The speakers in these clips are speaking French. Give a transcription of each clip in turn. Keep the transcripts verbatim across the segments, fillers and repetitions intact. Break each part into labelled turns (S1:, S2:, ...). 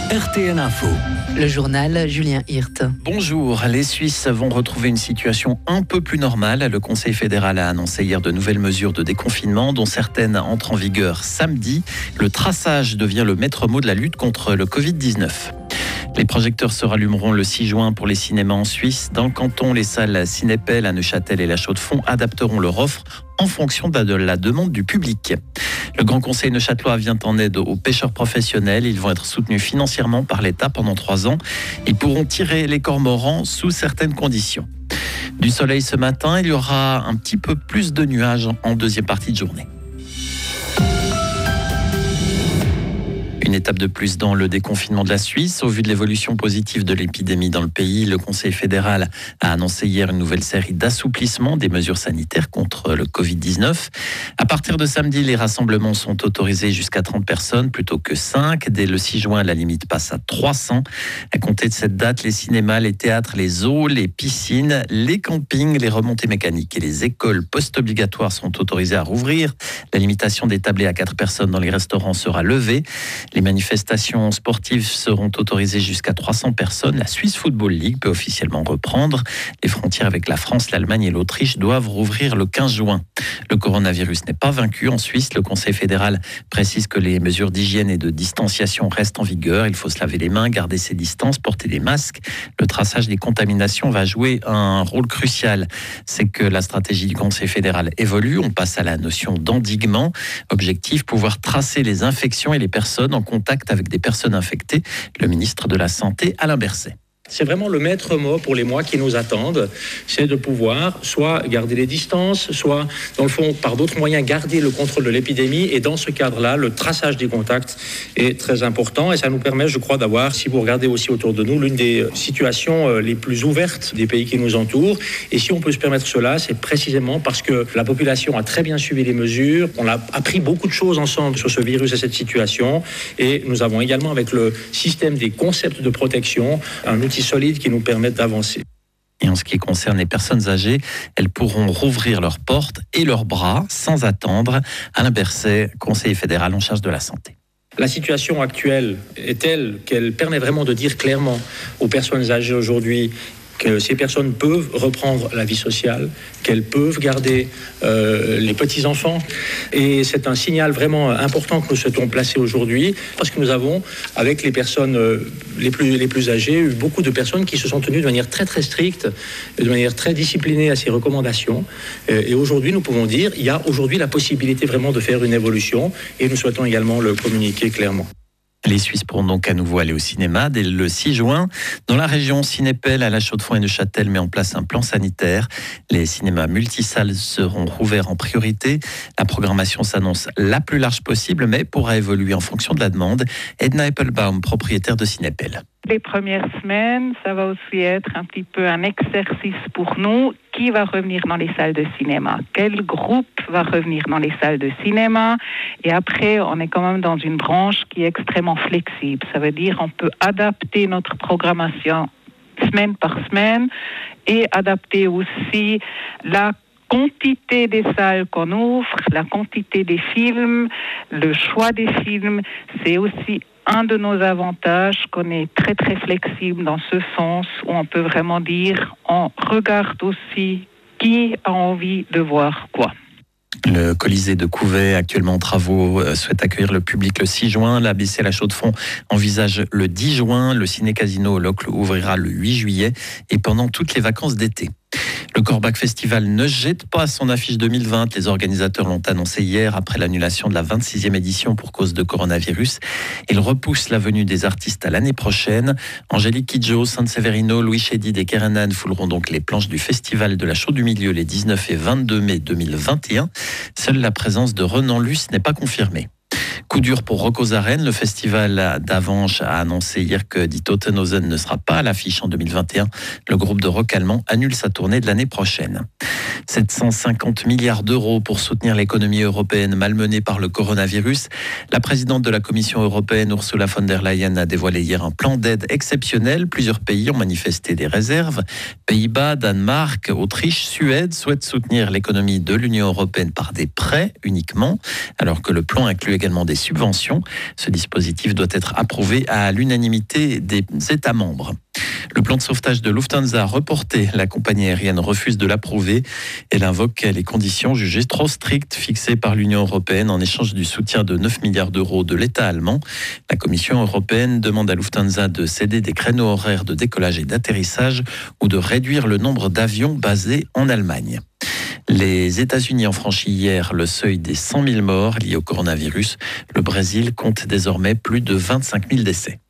S1: R T N Info.
S2: Le journal Julien Hirt.
S3: Bonjour, les Suisses vont retrouver une situation un peu plus normale. Le Conseil fédéral a annoncé hier de nouvelles mesures de déconfinement, dont certaines entrent en vigueur samedi. Le traçage devient le maître mot de la lutte contre le covid dix-neuf. Les projecteurs se rallumeront le six juin pour les cinémas en Suisse. Dans le canton, les salles Cinépel à Neuchâtel et la Chaux-de-Fonds adapteront leur offre en fonction de la demande du public. Le Grand Conseil neuchâtelois vient en aide aux pêcheurs professionnels. Ils vont être soutenus financièrement par l'État pendant trois ans. Ils pourront tirer les cormorans sous certaines conditions. Du soleil ce matin, il y aura un petit peu plus de nuages en deuxième partie de journée. Une étape de plus dans le déconfinement de la Suisse. Au vu de l'évolution positive de l'épidémie dans le pays, le Conseil fédéral a annoncé hier une nouvelle série d'assouplissements des mesures sanitaires contre le covid dix-neuf. À partir de samedi, les rassemblements sont autorisés jusqu'à trente personnes plutôt que cinq. Dès le six juin, la limite passe à trois cents. À compter de cette date, les cinémas, les théâtres, les zoos, les piscines, les campings, les remontées mécaniques et les écoles post-obligatoires sont autorisés à rouvrir. La limitation des tablés à quatre personnes dans les restaurants sera levée. Les manifestations sportives seront autorisées jusqu'à trois cents personnes. La Swiss Football League peut officiellement reprendre. Les frontières avec la France, l'Allemagne et l'Autriche doivent rouvrir le quinze juin. Le coronavirus n'est pas vaincu en Suisse. Le Conseil fédéral précise que les mesures d'hygiène et de distanciation restent en vigueur. Il faut se laver les mains, garder ses distances, porter des masques. Le traçage des contaminations va jouer un rôle crucial. C'est que la stratégie du Conseil fédéral évolue. On passe à la notion d'endiguement. Objectif, pouvoir tracer les infections et les personnes en contact avec des personnes infectées. Le ministre de la Santé, Alain Berset.
S4: C'est vraiment le maître mot pour les mois qui nous attendent, c'est de pouvoir soit garder les distances, soit, dans le fond, par d'autres moyens, garder le contrôle de l'épidémie. Et dans ce cadre-là, le traçage des contacts est très important. Et ça nous permet, je crois, d'avoir, si vous regardez aussi autour de nous, l'une des situations les plus ouvertes des pays qui nous entourent. Et si on peut se permettre cela, c'est précisément parce que la population a très bien suivi les mesures. On a appris beaucoup de choses ensemble sur ce virus et cette situation. Et nous avons également, avec le système des concepts de protection, un outil solides qui nous permettent d'avancer.
S3: Et en ce qui concerne les personnes âgées, elles pourront rouvrir leurs portes et leurs bras sans attendre. Alain Berset, conseiller fédéral en charge de la santé.
S4: La situation actuelle est telle qu'elle permet vraiment de dire clairement aux personnes âgées aujourd'hui que ces personnes peuvent reprendre la vie sociale, qu'elles peuvent garder euh, les petits-enfants. Et c'est un signal vraiment important que nous souhaitons placer aujourd'hui, parce que nous avons, avec les personnes euh, les, plus, les plus âgées, eu beaucoup de personnes qui se sont tenues de manière très très stricte, de manière très disciplinée à ces recommandations. Euh, et aujourd'hui, nous pouvons dire qu'il y a aujourd'hui la possibilité vraiment de faire une évolution, et nous souhaitons également le communiquer clairement.
S3: Les Suisses pourront donc à nouveau aller au cinéma dès le six juin. Dans la région, Cinépel à la Chaux-de-Fonds et Neuchâtel met en place un plan sanitaire. Les cinémas multisalles seront rouverts en priorité. La programmation s'annonce la plus large possible, mais pourra évoluer en fonction de la demande. Edna Eppelbaum, propriétaire de Cinépel.
S5: Les premières semaines, ça va aussi être un petit peu un exercice pour nous. Qui va revenir dans les salles de cinéma? Quel groupe va revenir dans les salles de cinéma? Et après, on est quand même dans une branche qui est extrêmement flexible. Ça veut dire qu'on peut adapter notre programmation semaine par semaine et adapter aussi la quantité des salles qu'on ouvre, la quantité des films, le choix des films. C'est aussi un de nos avantages, qu'on est très très flexible dans ce sens où on peut vraiment dire on regarde aussi qui a envie de voir quoi.
S3: Le Colisée de Couvet, actuellement en travaux, souhaite accueillir le public le six juin. L'A B C La Chaux-de-Fonds envisage le dix juin. Le Ciné-Casino au Locle ouvrira le huit juillet et pendant toutes les vacances d'été. Le Corbach Festival ne jette pas son affiche deux mille vingt. Les organisateurs l'ont annoncé hier après l'annulation de la vingt-sixième édition pour cause de coronavirus. Ils repoussent la venue des artistes à l'année prochaine. Angélique Kidjo, San-Severino, Louis Chédid et Kerenan fouleront donc les planches du Festival de la Chaux du Milieu les dix-neuf et vingt-deux mai deux mille vingt et un. Seule la présence de Renan Luce n'est pas confirmée. Coup dur pour Rock aux Arènes. Le festival d'Avanches a annoncé hier que Die Totenhosen ne sera pas à l'affiche en deux mille vingt et un. Le groupe de rock allemand annule sa tournée de l'année prochaine. sept cent cinquante milliards d'euros pour soutenir l'économie européenne malmenée par le coronavirus. La présidente de la Commission européenne, Ursula von der Leyen, a dévoilé hier un plan d'aide exceptionnel. Plusieurs pays ont manifesté des réserves. Pays-Bas, Danemark, Autriche, Suède souhaitent soutenir l'économie de l'Union européenne par des prêts uniquement, alors que le plan inclut également des subventions. Ce dispositif doit être approuvé à l'unanimité des États membres. Le plan de sauvetage de Lufthansa reporté. La compagnie aérienne refuse de l'approuver. Elle invoque les conditions jugées trop strictes fixées par l'Union européenne en échange du soutien de neuf milliards d'euros de l'État allemand. La Commission européenne demande à Lufthansa de céder des créneaux horaires de décollage et d'atterrissage ou de réduire le nombre d'avions basés en Allemagne. Les États-Unis ont franchi hier le seuil des cent mille morts liés au coronavirus. Le Brésil compte désormais plus de vingt-cinq mille décès.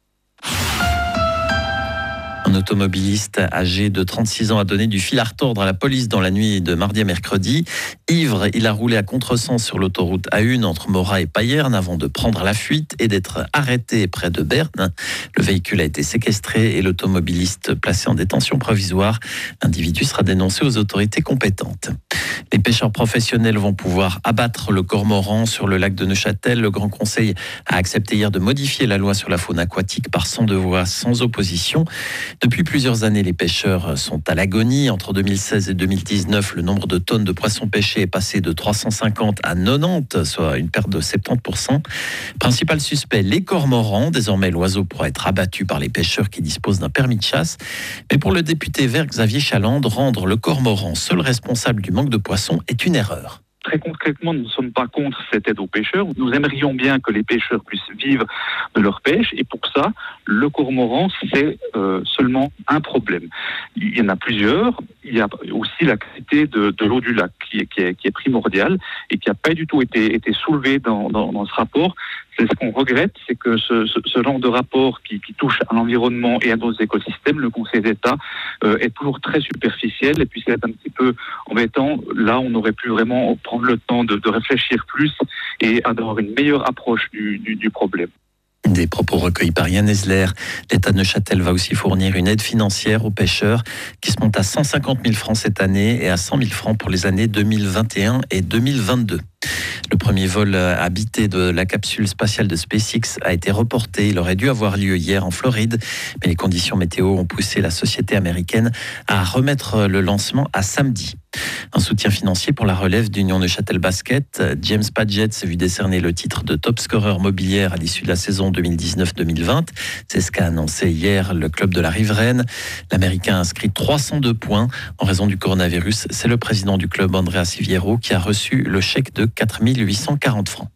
S3: Un automobiliste âgé de trente-six ans a donné du fil à retordre à la police dans la nuit de mardi à mercredi. Ivre, il a roulé à contresens sur l'autoroute A un entre Morat et Payerne avant de prendre la fuite et d'être arrêté près de Berne. Le véhicule a été séquestré et l'automobiliste placé en détention provisoire. L'individu sera dénoncé aux autorités compétentes. Les pêcheurs professionnels vont pouvoir abattre le cormoran sur le lac de Neuchâtel. Le Grand Conseil a accepté hier de modifier la loi sur la faune aquatique par cent deux voix sans opposition. Depuis plusieurs années, les pêcheurs sont à l'agonie. Entre deux mille seize et deux mille dix-neuf, le nombre de tonnes de poissons pêchés est passé de trois cent cinquante à quatre-vingt-dix, soit une perte de soixante-dix pour cent. Principal suspect, les cormorans. Désormais, l'oiseau pourra être abattu par les pêcheurs qui disposent d'un permis de chasse. Mais pour le député vert Xavier Chaland, rendre le cormoran seul responsable du manque de poissons est une erreur.
S1: Très concrètement, nous ne sommes pas contre cette aide aux pêcheurs. Nous aimerions bien que les pêcheurs puissent vivre de leur pêche. Et pour ça, le cormoran, c'est euh, seulement un problème. Il y en a plusieurs. Il y a aussi la qualité de, de l'eau du lac qui est, qui est, qui est primordiale et qui n'a pas du tout été, été soulevée dans, dans, dans ce rapport. C'est ce qu'on regrette, c'est que ce, ce, ce genre de rapport qui, qui touche à l'environnement et à nos écosystèmes, le Conseil d'État, euh, est toujours très superficiel et puis c'est un petit peu embêtant. Là, on aurait pu vraiment prendre le temps de, de réfléchir plus et d'avoir une meilleure approche du, du, du problème.
S3: Des propos recueillis par Yann Esler. L'État de Neuchâtel va aussi fournir une aide financière aux pêcheurs qui se monte à cent cinquante mille francs cette année et à cent mille francs pour les années deux mille vingt et un et deux mille vingt-deux. Le premier vol habité de la capsule spatiale de SpaceX a été reporté. Il aurait dû avoir lieu hier en Floride, mais les conditions météo ont poussé la société américaine à remettre le lancement à samedi. Un soutien financier pour la relève d'Union Neuchâtel Basket. James Padgett s'est vu décerner le titre de top scoreur mobilière à l'issue de la saison deux mille dix-neuf deux mille vingt. C'est ce qu'a annoncé hier le club de la Riveraine. L'Américain a inscrit trois cent deux points en raison du coronavirus. C'est le président du club, Andrea Siviero, qui a reçu le chèque de quatre mille huit cent quarante francs.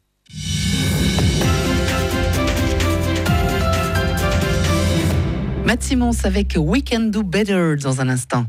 S2: Matt Simons avec We Can Do Better dans un instant.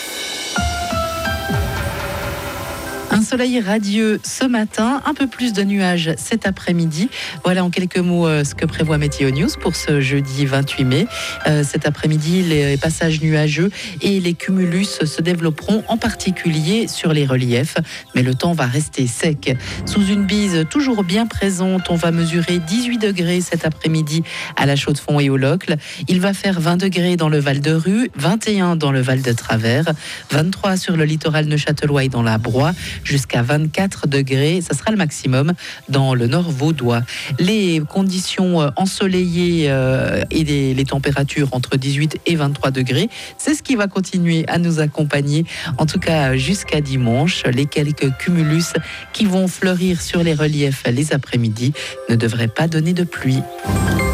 S2: Un soleil radieux ce matin, un peu plus de nuages cet après-midi. Voilà en quelques mots euh, ce que prévoit Météo News pour ce jeudi vingt-huit mai. Euh, cet après-midi, les passages nuageux et les cumulus se développeront en particulier sur les reliefs. Mais le temps va rester sec. Sous une bise toujours bien présente, on va mesurer dix-huit degrés cet après-midi à la Chaux-de-Fonds et au Locle. Il va faire vingt degrés dans le Val-de-Rue, vingt et un dans le Val-de-Travers, vingt-trois sur le littoral neuchâtelois et dans la Broye, jusqu'à vingt-quatre degrés, ça sera le maximum dans le nord vaudois. Les conditions ensoleillées euh, et les, les températures entre dix-huit et vingt-trois degrés, c'est ce qui va continuer à nous accompagner, en tout cas jusqu'à dimanche. Les quelques cumulus qui vont fleurir sur les reliefs les après-midi ne devraient pas donner de pluie.